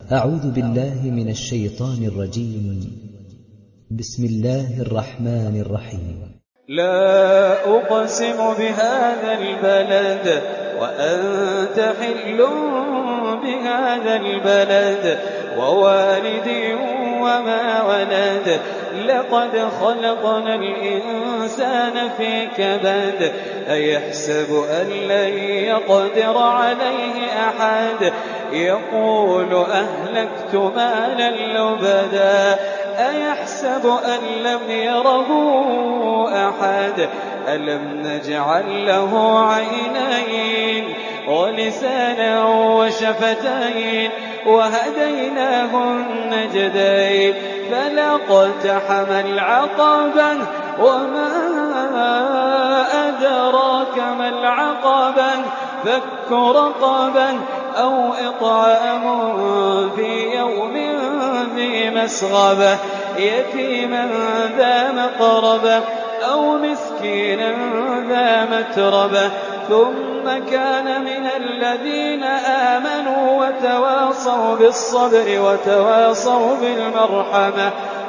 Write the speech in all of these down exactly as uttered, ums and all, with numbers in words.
أعوذ بالله من الشيطان الرجيم. بسم الله الرحمن الرحيم. لا أقسم بهذا البلد وأنت حل بهذا البلد ووالد وما ولد لقد خلقنا الإنسان في كبد أيحسب أن لن يقدر عليه أحد يقول أهلكت مالا لبدا أيحسب أن لم يره أحد ألم نجعل له عينين ولسانا وشفتين وهديناه النجدين فلاقتحم العقبة وما أدراك ما العقبة فك رقبة أو إطعام في يوم ذي مسغبة يتيما ذا مقربة أو مسكينا ذا متربة ثم كان من الذين آمنوا وتواصوا بالصبر وتواصوا بالمرحمة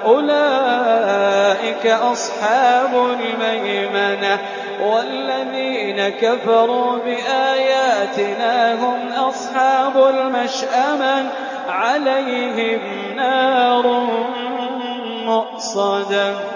أولئك أصحاب الميمنة والذين كفروا بآياتنا هم أصحاب المشأمة عليهم نار مؤصدة.